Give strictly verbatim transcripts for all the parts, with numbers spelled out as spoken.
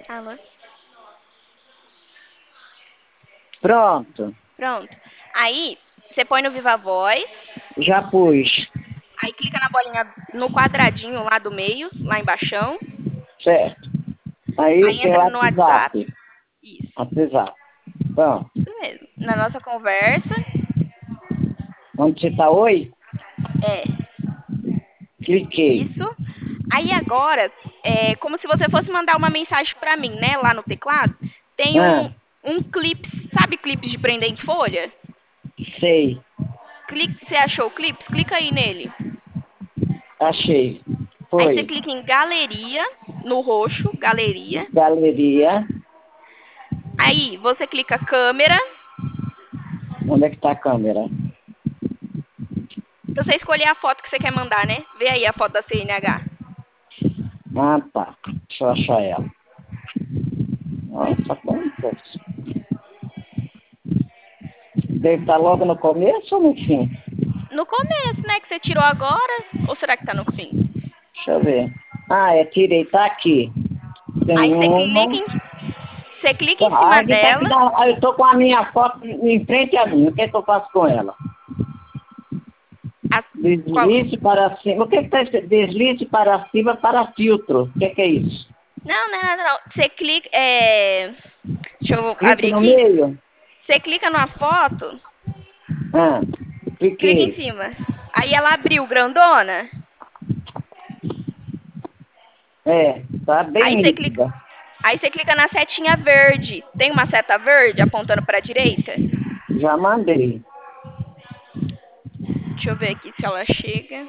Alô? Pronto, Pronto. Aí, você põe no Viva Voz, já pus. aí clica na bolinha no quadradinho lá do meio, lá embaixo. Certo. Aí Aí tem o entra no WhatsApp. WhatsApp. Isso. WhatsApp. Pronto. Isso mesmo. Na nossa conversa. Vamos digitar oi? É. Cliquei. Isso. Aí agora, é como se você fosse mandar uma mensagem pra mim, né? Lá no teclado. Tem um, Ah, um clipe, sabe clipes de prender em folha? sei. Clique, você achou o clipe? Clica aí nele. Achei. Aí você Foi. clica em galeria, no roxo, galeria. Galeria. Aí você clica câmera. Onde é que tá a câmera? Pra você escolher a foto que você quer mandar, né? Vê aí a foto da C N H. Ah, tá. Deixa eu achar ela. Nossa, quantas. Deve estar logo no começo ou no fim? No começo, né? Que você tirou agora. Ou será que tá no fim? Deixa eu ver. Ah, é, tirei. Tá aqui. Aí Tem você uma. clica em, você clica em Ah, cima aqui tá aqui. dela. na- ah, eu tô com a minha foto em frente a mim. O que é que eu faço com ela? A, qual, Deslize para cima. O que está escrito? Deslize para cima para filtro. O que, que é isso? não, não, não, não. Você clica. É, deixa eu Clique abrir no aqui. meio. Você clica numa foto, Ah, clica em cliquei. cima. Aí ela abriu grandona. É, tá Aí bem você clica, nítida. aí você clica na setinha verde. Tem uma seta verde apontando para a direita? Já mandei. Deixa eu ver aqui se ela chega.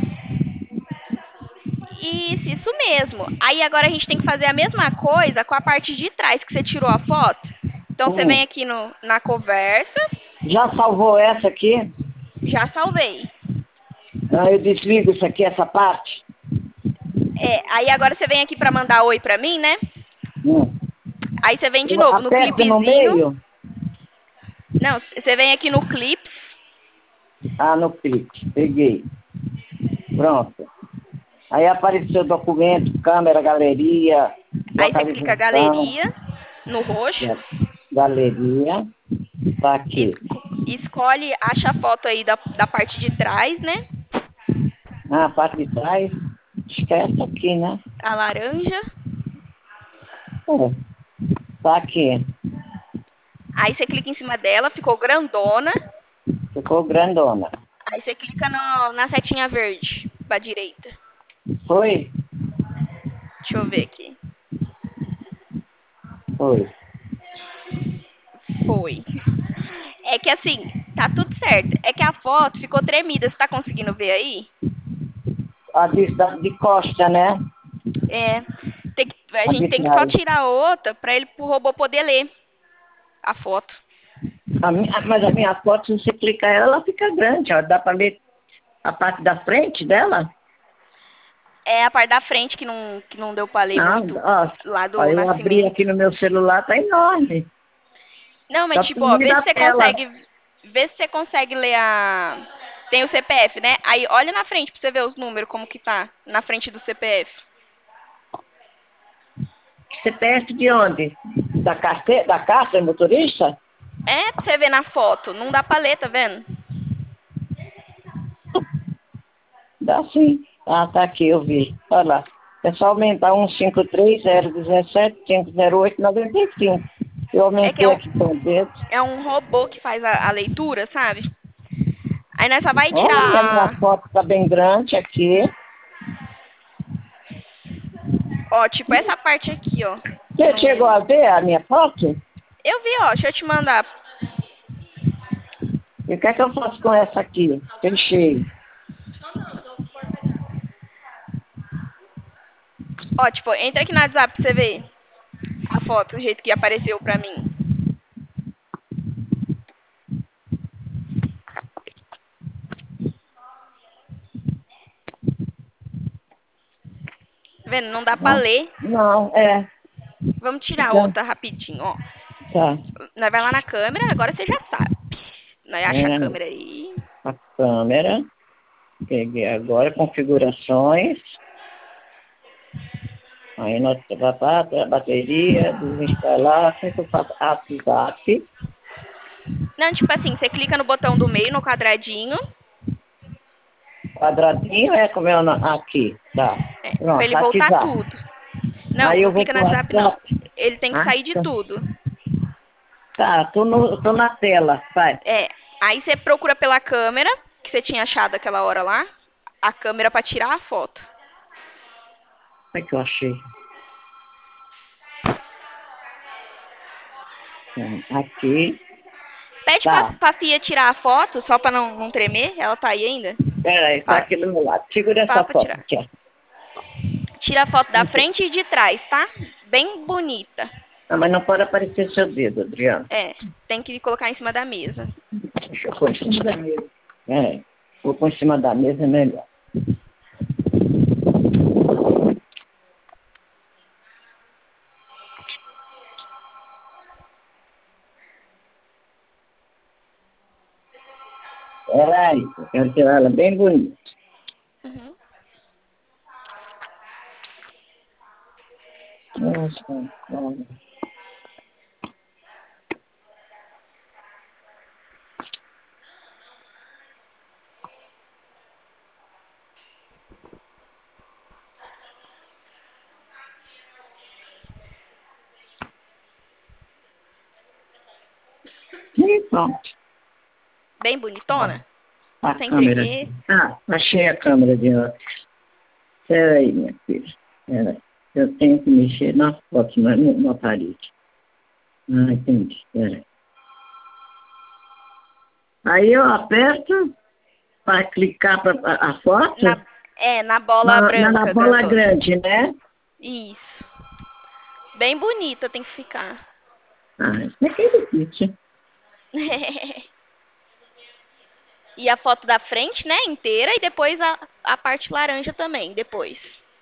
Isso, isso mesmo. Aí agora a gente tem que fazer a mesma coisa com a parte de trás que você tirou a foto. Então você vem Hum. aqui no, na conversa. Já salvou essa aqui? Já salvei. Ah, eu desligo isso aqui, essa parte. É, aí agora você vem aqui para mandar oi pra mim, né? Hum. Aí você vem de Eu novo no aperto no clipezinho. meio. Não, você vem aqui no clipe. Ah, no clique. Peguei. Pronto. Aí apareceu documento, câmera, galeria, Aí você clica localização. galeria no roxo. Ga- Galeria. Tá aqui. Esco- escolhe, acha a foto aí da, da parte de trás, né? Ah, a parte de trás. Acho que é essa aqui, né? A laranja. É, tá aqui. Aí você clica em cima dela, ficou grandona. Ficou grandona. Aí você clica no, na setinha verde, pra direita. Foi? Deixa eu ver aqui. Foi. Foi. É que assim, tá tudo certo. É que a foto ficou tremida. Você tá conseguindo ver aí? A de, da- de costa, né? É. Tem que, a A gente de tem que só trás. tirar outra pra ele pro robô poder ler a foto. A minha, mas a minha foto, se você clicar ela, ela fica grande, ó. Dá pra ler a parte da frente dela? É a parte da frente que não, que não deu pra ler Não, muito ó. lá Ó, do eu abri nascimento. aqui no meu celular, tá enorme. Não, mas Tá tipo, ó, tamanho vê da se você tela. consegue. Vê se você consegue ler a. Tem o C P F, né? Aí olha na frente pra você ver os números, como que tá. Na frente do C P F. C P F de onde? Da carteira, da carta do motorista? É pra você ver na foto. Não dá pra ler, tá vendo? Dá sim. Ah, tá aqui, eu vi. Olha lá. É só aumentar um cinco três zero um sete cinco zero oito nove cinco. Eu É que é aumentei um, aqui com o dedo. é um robô que faz a, a leitura, sabe? Aí nessa vai Olha, a minha tirar. foto tá bem grande aqui. Ó, tipo essa parte aqui, ó. Que Você chegou não. a ver a minha foto? Eu vi, ó. Deixa eu te mandar. E o que é que eu faço com essa aqui? Fechei. Ó, tipo, entra aqui no WhatsApp pra você ver a foto, o jeito que apareceu pra mim. Tá vendo? Não dá pra Não, ler. não, é. Vamos tirar Fica. outra rapidinho, ó. Tá. Nós vai lá na câmera, agora você já sabe. Nós acha a É, câmera aí. a câmera. Peguei agora configurações. Aí nós trabalhamos a bateria, desinstalar, como é que eu faço? WhatsApp, Não, tipo assim, você clica no botão do meio, no quadradinho, quadradinho, é como é o no- aqui, tá. é, pra Pronto, ele voltar WhatsApp. tudo. Não, Aí não eu vou clica no pro WhatsApp, não. WhatsApp. Ele tem que Ah, sair de tá. tudo. Tá, tô, no, tô na tela, vai. É, aí você procura pela câmera, que você tinha achado aquela hora lá, a câmera pra tirar a foto. Como é que eu achei? Hum, Aqui, Pede pra, tá. pra Fia tirar a foto, só pra não, não tremer. Ela tá aí ainda. Peraí, tá Fala, aqui do meu lado. Segura fala essa pra foto tirar. aqui, ó. Tira a foto da Aqui. frente e de trás, tá? Bem bonita. Não, mas não pode aparecer seu dedo, Adriano. É, tem que colocar em cima da mesa. Deixa eu pôr em cima da mesa. É, vou pôr em cima da mesa, é melhor. Peraí, eu quero tirar ela bem bonita. Uhum. Nossa, olha. E pronto. Bem Ó, bonitona? a Sem câmera tremer. aqui. Ah, achei a câmera de óculos. Peraí, minha filha. Peraí. Eu tenho que mexer na foto, na, na parede. Ah, entendi. Peraí. Aí eu aperto para clicar para a a foto Na, é, na bola na, na, na branca, bola grandona. grande, né? Isso. Bem bonita tem que ficar. Ah, isso aqui é difícil. E a foto da frente, né, inteira, e depois a, a parte laranja também, depois.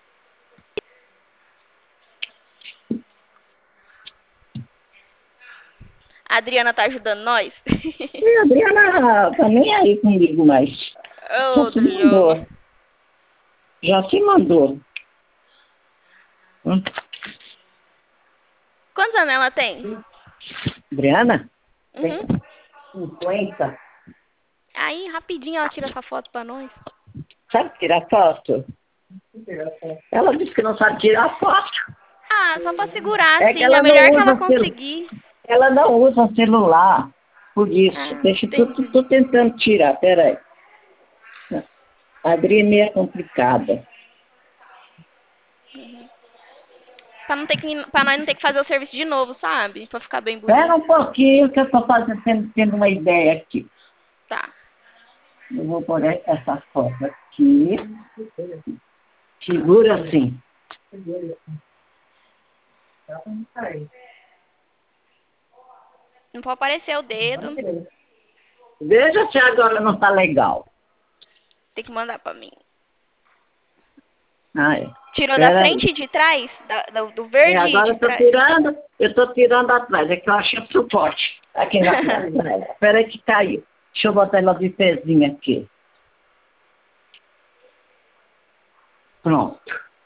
A Adriana tá ajudando nós? E a Adriana tá nem aí comigo mais. Ô, Já se Adriana. mandou. Já se mandou. Hum. Quantos anos ela tem? Adriana? Tem Uhum. cinquenta. Aí, rapidinho, ela tira essa foto pra nós. Sabe tirar foto? Ela disse que não sabe tirar foto. Ah, só pra segurar, É que assim. A ela não melhor que ela usa celu... conseguir. ela não usa celular. Por isso. Ah, Deixa eu tô, entendi. tô tentando tirar, peraí. A Adri é meio complicada. Pra, não ter que, pra nós não ter que fazer o serviço de novo, sabe? Pra ficar bem Espera bonito. um pouquinho que eu estou fazendo, tendo, tendo uma ideia aqui. Tá. Eu vou pôr essa foto aqui. Segura assim. Não pode aparecer o dedo. Veja se agora não está legal. Tem que mandar pra mim. Ah, é. Tirou da Espera aí. frente e de trás? Da, do, do É, verde e agora de eu estou trás? tirando, eu estou tirando atrás. É que eu achei o suporte aqui na frente dela. Espera aí que caiu. Deixa eu botar ela de pezinho aqui. Pronto.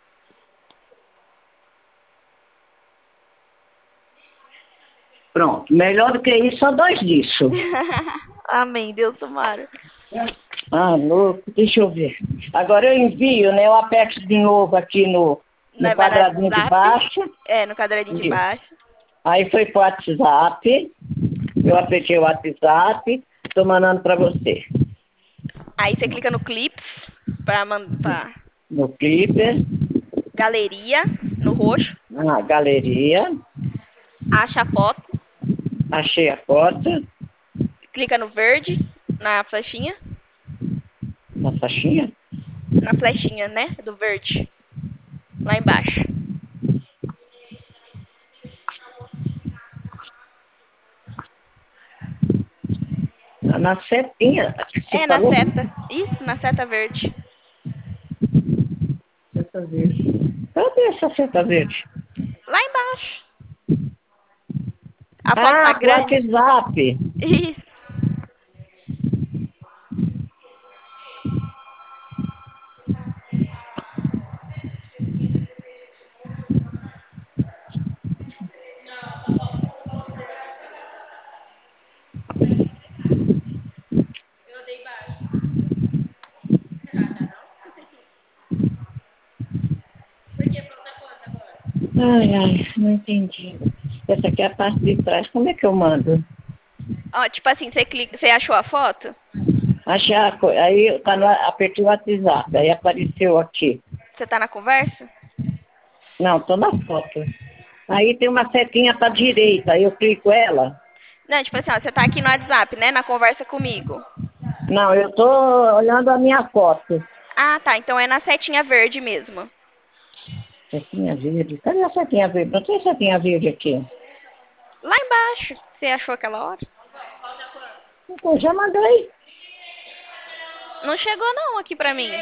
Pronto. Melhor do que isso, só dois disso. Amém, Deus tomara. Ah, louco. Deixa eu ver. Agora eu envio, né? Eu aperto de novo aqui no, no Né, vai no quadradinho de WhatsApp. baixo. É, no quadradinho de Isso. baixo. Aí foi pro WhatsApp. Eu apertei o WhatsApp. Estou mandando para você. Aí você clica no clips pra, man- pra No clipe. galeria, no roxo. Na galeria. Acha a foto. Achei a foto. Clica no verde, na flechinha. Na faixinha. Na flechinha, né? Do verde. Lá embaixo. Na, na setinha. Você É, na falou? seta. Isso, na seta verde. Seta verde. Cadê essa seta verde? Lá embaixo. A foto tá Ah, pro grande. WhatsApp. Isso. Ai, ai, não entendi. Essa aqui é a parte de trás. Como é que eu mando? Ó, tipo assim, você clica, você achou a foto? Achei a co- Aí tá no, apertei o WhatsApp, aí apareceu aqui. Você tá na conversa? Não, tô na foto. Aí tem uma setinha pra direita, aí eu clico ela. Não, tipo assim, ó, você tá aqui no WhatsApp, né? Na conversa comigo. Não, eu tô olhando a minha foto. Ah, tá. Então é na setinha verde mesmo. Setinha verde. Cadê a setinha verde? Não tem setinha verde aqui. Lá embaixo. Você achou aquela hora? Então, já mandei. Não chegou não aqui pra mim.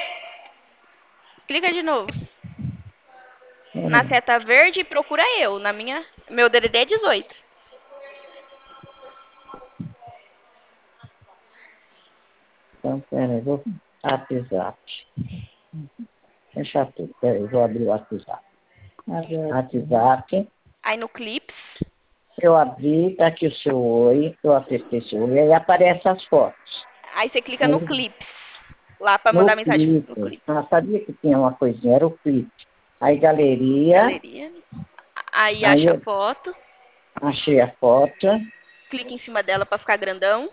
Clica de novo. Na Peraí. seta verde, procura eu. Na minha. Meu D D D é dezoito. Então, peraí, vou WhatsApp. Deixa tudo. Peraí, vou abrir o WhatsApp. WhatsApp. Aí no Clips. Eu abri, tá aqui o seu oi. Eu apertei seu oi, aí aparecem as fotos. Aí você clica no Aí, Clips. Lá pra no mandar mensagem no clipe. Clips. Ah, sabia que tinha uma coisinha, era o clipe. Aí, galeria. Galeria. Aí Aí acha a eu foto. achei a foto. Clica em cima dela pra ficar grandão.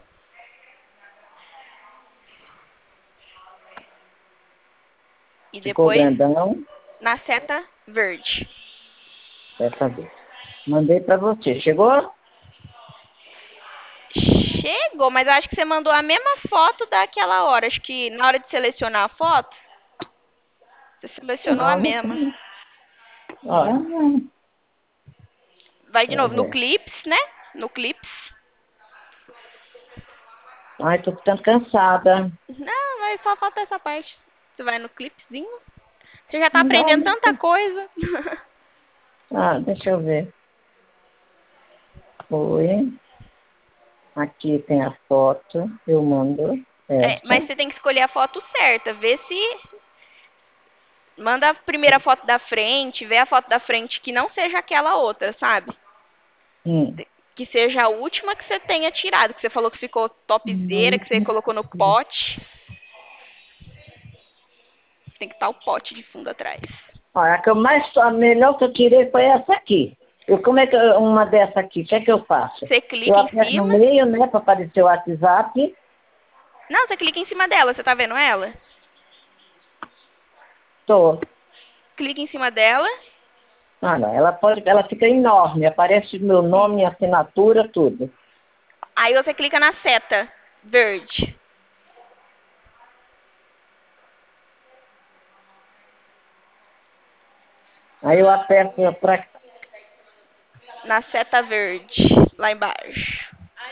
E Ficou depois grandão. na seta verde. Dessa vez. Mandei pra você. Chegou? Chegou, mas eu acho que você mandou a mesma foto daquela hora. Acho que na hora de selecionar a foto, você selecionou a Não, não mesma. tem. Olha. Vai de Deixa eu novo no ver. Clips, né? No Clips. Ai, tô ficando cansada. Não, vai só falta essa parte. Você vai no Clipzinho. Você já tá Não, aprendendo não tanta tem. coisa. Ah, deixa eu ver. Foi. Aqui tem a foto. Eu mando É, essa. mas você tem que escolher a foto certa. Vê se. Manda a primeira foto da frente, vê a foto da frente que não seja aquela outra, sabe? Hum. Que seja a última que você tenha tirado. Que você falou que ficou topzera, que você colocou no pote. Tem que estar o pote de fundo atrás. Olha, a que eu mais, a melhor que eu tirei foi essa aqui. Eu, como é que eu- uma dessa aqui, o que é que eu faço? Você Eu clica em aperto no cima. meio, né, para aparecer o WhatsApp. Não, você clica em cima dela. Você tá vendo ela? Tô. Clica em cima dela. Ah, não, ela pode, ela fica enorme, aparece meu nome, Isso. assinatura, tudo. Aí você clica na seta verde. Aí eu aperto para Na seta verde. Lá embaixo.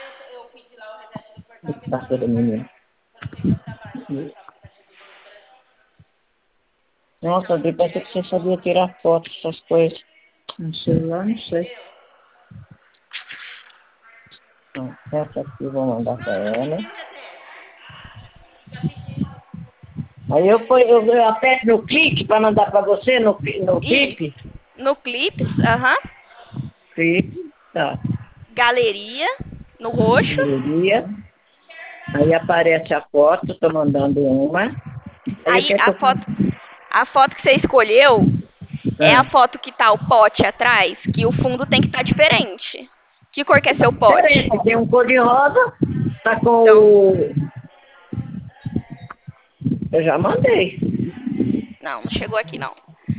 tá toda menina. Nossa, depois que você sabia tirar foto, essas coisas. No celular, não sei. Então, essa aqui eu vou mandar para ela. Aí eu, põe- eu, eu aperto no clique para mandar para você, no, no Isso. clipe. No Clips, aham. Clipe, tá. Galeria. No roxo. Galeria. Aí aparece a foto, tô mandando uma. Aí o Aí que é que a eu foto, faço? a foto que você escolheu é a Ah, foto que tá o pote atrás, que o fundo tem que estar diferente. Que cor que é seu pote? diferente, tem um cor de rosa, tá com Então, o... Eu já mandei. não, não chegou aqui não.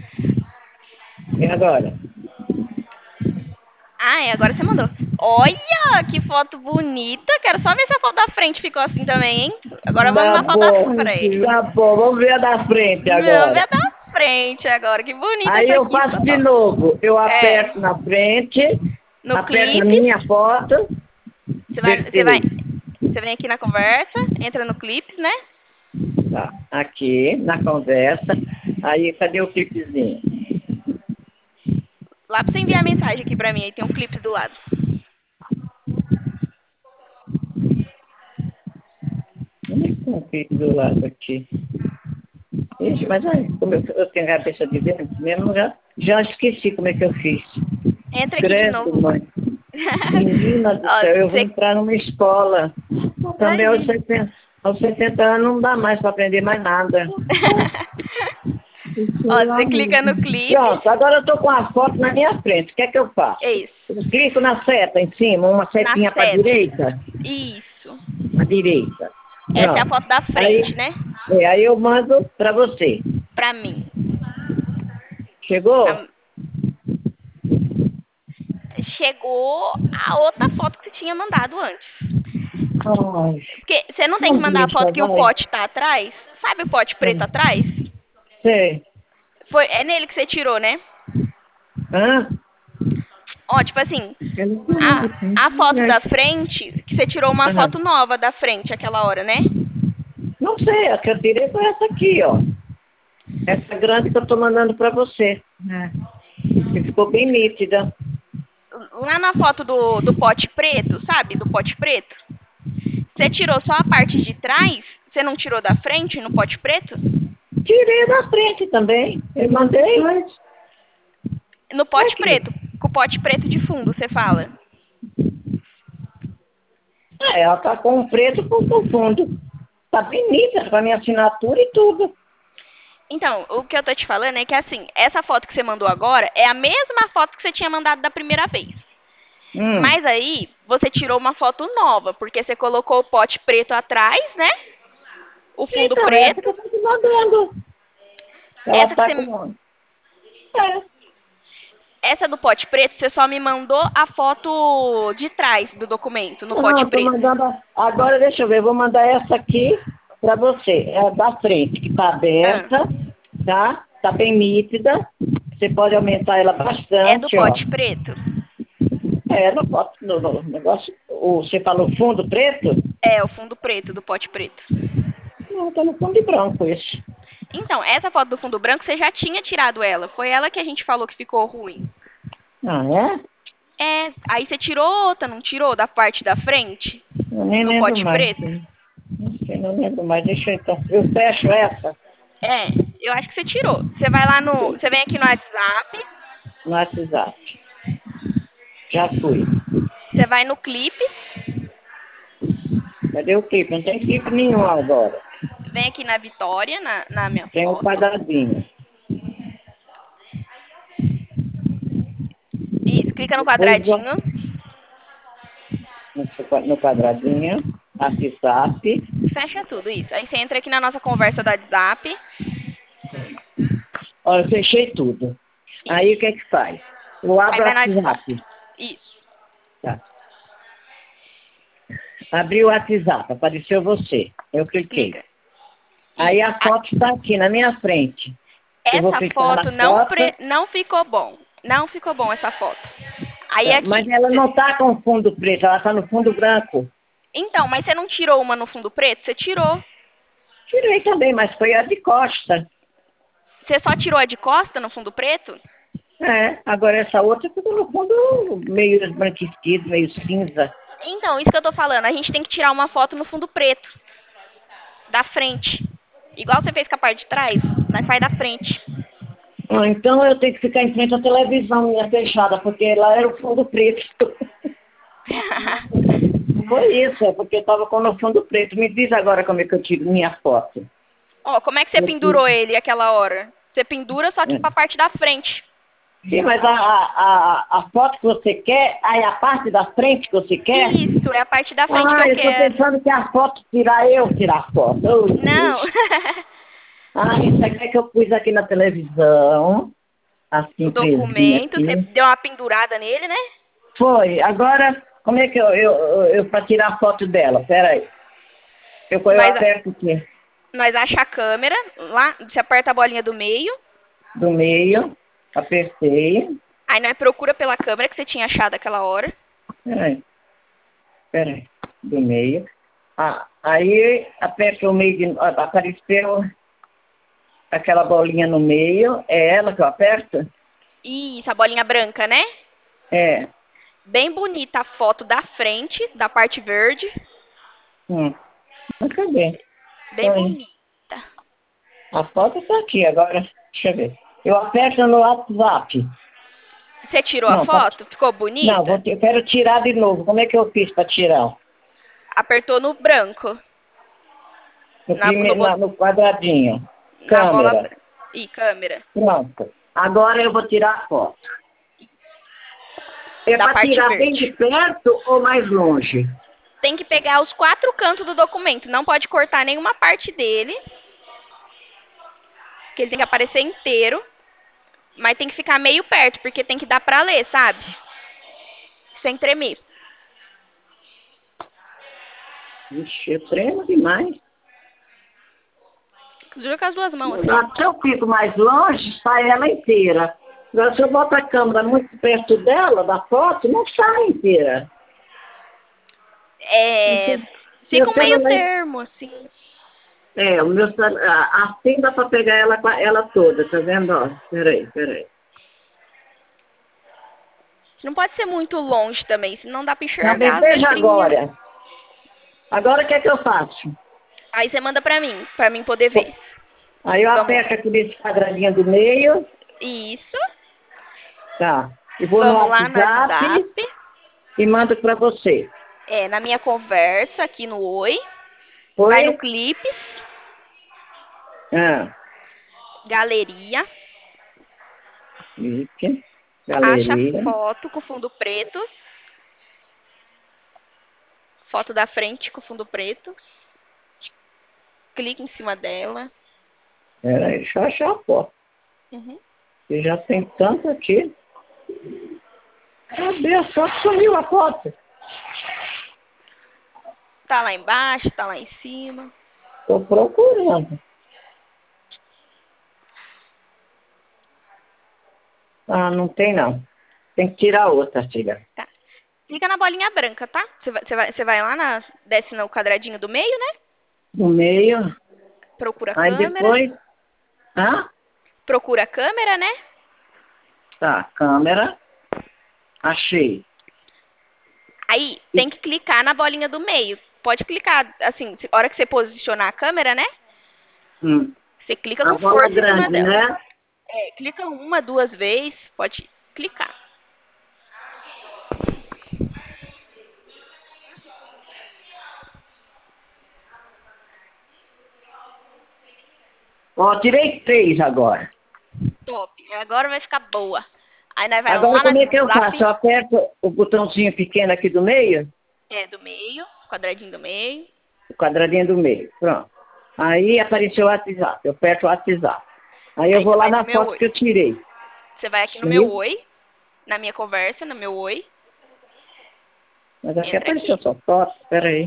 E agora? Ah, é, agora você mandou. Olha, que foto bonita. Quero só ver se a foto da frente ficou assim também, hein? Agora vamos Tá na foto da bom, frente. tá bom, vamos ver a da frente Vamos ver agora. a da frente agora. Que bonita Aí essa eu aqui, faço de foto. novo, eu É, aperto na frente, no aperto na Clips, minha foto, você vai, você vai, apertei. você vem aqui na conversa, entra no Clips, né? Tá, aqui, na conversa. Aí, cadê o clipezinho? Lá pra você enviar a mensagem aqui pra mim, aí tem um Clips do lado. Hum, Tem um clipe do lado aqui. Ixi, mas aí, como eu, eu tenho a cabeça de dentro mesmo, já, já esqueci como é que eu fiz. Entra aqui de Credo, novo. mãe. Menina do Ó, céu, eu vou você... entrar numa escola. Também aos Imagina. setenta, aos setenta anos não dá mais para aprender mais nada. Ó, você clica no clipe. Pronto, agora eu tô com a foto na minha frente. O que é que eu faço? É isso. Eu clico na seta em cima, uma setinha para seta. direita. Isso. À direita. Essa é a Pronto. foto da frente, Aí, né? é, aí eu mando para você. Pra mim. Chegou? A- Chegou a outra foto que você tinha mandado antes. Ai, Porque você não tem que não mandar a deixa, foto que o vai. pote tá atrás? Sabe o pote preto atrás? Sei. Foi, é nele que você tirou, né? Hã? Ó, tipo assim, Eu não tô a, muito bem. a foto da frente, que você tirou uma Aham. foto nova da frente aquela hora, né? Não sei, a que eu tirei foi essa aqui, ó. Essa grande que eu tô mandando para você. Que ficou bem nítida. Lá na foto do, do pote preto, sabe? Do pote preto. Você tirou só a parte de trás? Você não tirou da frente no pote preto? Tirei da frente também. Eu mandei. No pote Aqui. preto. Com o pote preto de fundo, você fala. É, ela tá com um preto com o fundo. Tá bem nítida, com a minha assinatura e tudo. Então, o que eu tô te falando é que assim, essa foto que você mandou agora é a mesma foto que você tinha mandado da primeira vez. Hum. Mas aí, você tirou uma foto nova, porque você colocou o pote preto atrás, né? O fundo Então, essa que preto. eu tô te mandando. Ela Essa que tá você, com... É. essa do pote preto, você só me mandou a foto de trás do documento, no Não, pote eu tô preto. mandando... a- Agora, deixa eu ver, eu vou mandar essa aqui pra você. É a da frente, que tá Ah, aberta, tá? Tá bem nítida. Você pode aumentar ela é do bastante, ó. pote preto? É, no, pote- no, no negócio... O, você falou fundo preto? É, o fundo preto do pote preto. Não, tá no fundo branco esse. Então, essa foto do fundo branco, você já tinha tirado ela. Foi ela que a gente falou que ficou ruim. Ah, é? É, aí você tirou outra, não tirou? Da parte da frente? Eu nem No lembro pote mais. preto? Não sei, não lembro mais. Deixa eu então. Eu fecho essa É, eu acho que você tirou. Você vai lá no. Você vem aqui no WhatsApp, no WhatsApp. Já fui. você vai no clipe, Cadê o clipe? Não tem clipe nenhum agora. vem aqui na Vitória, na, na minha Tem um foto. quadradinho. Isso, clica no Depois vou quadradinho. no, no quadradinho. WhatsApp. Fecha tudo, isso. Aí você entra aqui na nossa conversa do WhatsApp. Olha, eu fechei tudo. Aí o que é que faz? Eu Aí abro o vai no WhatsApp. WhatsApp. Isso. Tá. Abri o WhatsApp, apareceu você. Eu cliquei. Clica. Aí Isso. a foto está aqui na minha frente. Eu vou Essa clicar foto na não, foto. pre... não ficou bom. Não ficou bom essa foto. Aí É, mas aqui. ela cê- não está com fundo preto, ela está no fundo branco. Então, mas você não tirou uma no fundo preto? Você tirou. Tirei também, mas foi a de costa. Você só tirou a de costa no fundo preto? É, agora essa outra ficou no fundo meio esbranquiçado, meio cinza. Então, isso que eu tô falando. A gente tem que tirar uma foto no fundo preto. Da frente. Igual você fez com a parte de trás, mas faz da frente. Ah, então eu tenho que ficar em frente à televisão minha fechada, porque lá era o fundo preto. Foi isso, é porque eu estava com no fundo preto. Me diz agora como é que eu tiro minha foto. Ó, como é que você Eu pendurou tiro- ele aquela hora? Você pendura só que é. pra parte da frente. Sim, mas a, a, a, a foto que você quer, aí a parte da frente que você quer? Isso, é a parte da frente que Ah, eu eu estou quero. pensando que a foto tirar eu tirar a foto. Oh, Não. Deus. Ah, isso aqui é que eu pus aqui na televisão. Assim, O presinho documento, você aqui. deu uma pendurada nele, né? Foi. Agora, como é que eu, eu, eu, eu para tirar a foto dela? Pera aí. Eu, eu Nós, aperto aqui nós acha a câmera, lá, você aperta a bolinha do meio, do meio. Apertei. aí nós procura pela câmera que você tinha achado aquela hora. Pera aí. Pera aí. Do meio. Ah, aí aperto o meio de ah, apareceu aquela bolinha no meio. É ela que eu aperto? Isso, a bolinha branca, né? É. Bem bonita a foto da frente, da parte verde. Hum. Mas cadê? Bem Foi. bonita. A foto está aqui agora. Deixa eu ver. Eu aperto no WhatsApp. Você tirou a Não, pra- foto? Ficou não bonita? vou, eu quero tirar de novo. Como é que eu fiz para tirar? Apertou no branco. No, Na, no, prime... bot- na, no quadradinho. na bola Câmera. branca. E câmera. Pronto. Agora eu vou tirar a foto. É Da para parte tirar verde. bem de perto ou mais longe? Tem que pegar os quatro cantos do documento. Não pode cortar nenhuma parte dele. Que ele tem que aparecer inteiro. Mas tem que ficar meio perto, porque tem que dar pra ler, sabe? Sem tremer. Ixi, eu tremo demais. Juro com as duas mãos, assim. Agora, se eu fico mais longe, sai ela inteira. Agora, se eu boto a câmera muito perto dela, da foto, não sai inteira. É... Fica Meu um meio celular... termo, assim. É, o meu celular... Assim dá para pegar ela, ela toda, tá vendo? Ó, peraí, peraí. Não pode ser muito longe também, senão dá pra Não, enxergar as veja letrinhas. agora. Agora o que é que eu faço? Aí você manda pra mim, pra mim poder ver. Aí eu Vamos. aperto aqui nesse quadradinho do meio, Isso. tá? E vou no Vamos lá no WhatsApp WhatsApp. e mando para você. É, na minha conversa aqui no Oi. Foi? Vai no Clipes. Ah, Galeria. clique, Acha galeria. foto com fundo preto. Foto da frente com fundo preto. Clique em cima dela. Peraí, deixa eu achar a foto. Uhum. E já tem tanto aqui. Cadê a foto? Sumiu a foto. Tá lá embaixo, tá lá em cima. Tô procurando. Ah, não tem não. Tem que tirar outra, filha. Tá. Clica na bolinha branca, tá? Você vai, você vai, você vai lá, na, desce no quadradinho do meio, né? No meio. Procura a Aí câmera. depois... Ah, Procura a câmera, né? tá. Câmera. Achei. Aí tem que clicar na bolinha do meio. Pode clicar, assim, a hora que você posicionar a câmera, né? Hum. Você clica A com bola força em cima grande, dela. né? É, clica uma, duas vezes, pode clicar. Ó, tirei três agora. Top. Agora vai ficar boa. Aí nós vai Agora lá como no é que eu faço? Eu WhatsApp. aperto o botãozinho pequeno aqui do meio, É, do meio, quadradinho do meio. o quadradinho do meio, pronto. Aí apareceu o WhatsApp, eu aperto o WhatsApp. Aí eu Aí vou você lá vai no na meu foto oi. que eu tirei. Você vai aqui no meu Sim. oi, na minha conversa, no meu oi. Mas aqui Entra apareceu aqui. só foto, peraí.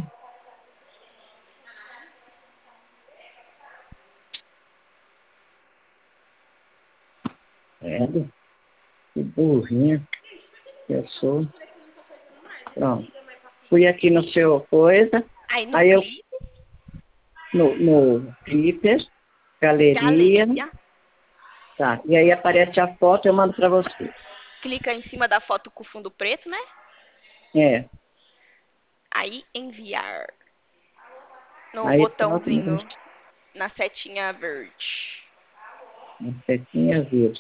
Vendo? Que burrinha que eu sou. Pronto. Fui aqui no seu coisa, Aí no aí eu clipe, no, no Clipper, galeria, galeria. tá. E aí aparece a foto, eu mando pra você. Clica em cima da foto com fundo preto, né? É. Aí enviar. No Aí pronto, botãozinho, na setinha verde. uma setinha verde.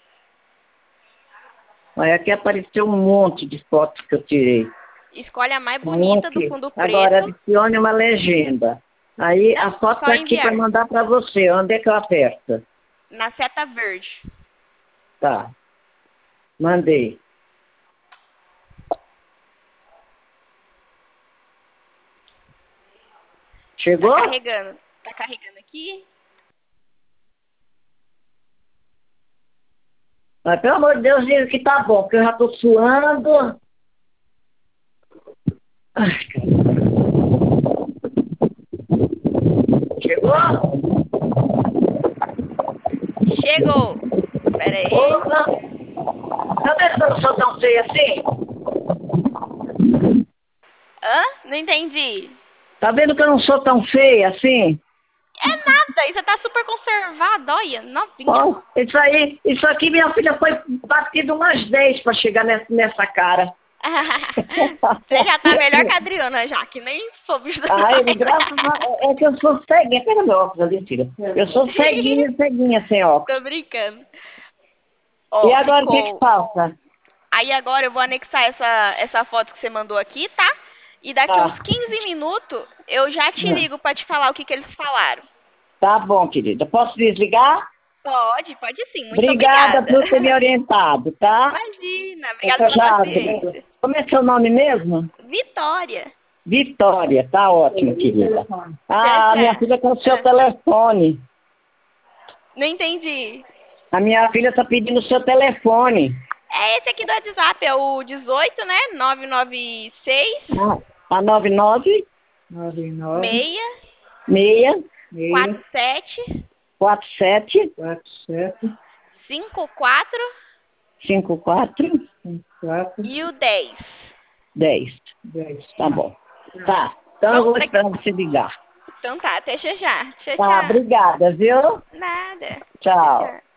Aí aqui apareceu um monte de fotos que eu tirei. Escolhe a mais Um bonita do aqui. fundo Agora preto. adicione uma legenda. Aí Não, a foto só está aqui para enviar. mandar para você. Onde é que eu aperto? Na seta verde. Tá. Mandei. Chegou? Tá carregando. Tá carregando aqui. Mas pelo amor de Deus, diga que tá bom, porque eu já tô suando. Ai, cara. Chegou? Chegou. Pera aí. Porra! Tá vendo que eu não sou tão feia assim? Hã? Não entendi. Tá vendo que eu não sou tão feia assim? É nada. Isso tá super conservado. Olha, novinha. Ó, isso aí, isso aqui minha filha foi batido umas dez para chegar nessa, nessa cara. Você já tá melhor que a Adriana já, que nem soube estudar. Ai, graças a é que eu sou ceguinha. Pega meu óculos ali, filha. Eu sou ceguinha, ceguinha, sem óculos. Tô brincando. Ó, E agora o que ficou... que falta? Aí agora eu vou anexar essa, essa foto que você mandou aqui, tá? E daqui Tá. uns quinze minutos eu já te ligo pra te falar o que, que eles falaram. Tá bom, querida. Posso desligar? Pode, pode sim. Muito Obrigada obrigada. por ter me orientado, tá? Imagina, obrigada Eu pela já- paciência. Como é seu nome mesmo? Vitória. Vitória, tá ótimo, querida. Ah, a minha Tchau. filha tem o seu Ah. telefone. Não entendi. A minha filha tá pedindo o seu telefone. É esse aqui do WhatsApp, é o dezoito, né? nove nove seis, A nove nove nove nove seis quatro sete, quatro sete quatro sete cinco quatro cinco quatro cinco quatro e o dez. dez. dez. Tá bom. Tá. Então eu vou esperar você ligar. Então tá, até já já. Tchau, Tá, tchau. obrigada, viu? Nada. Tchau.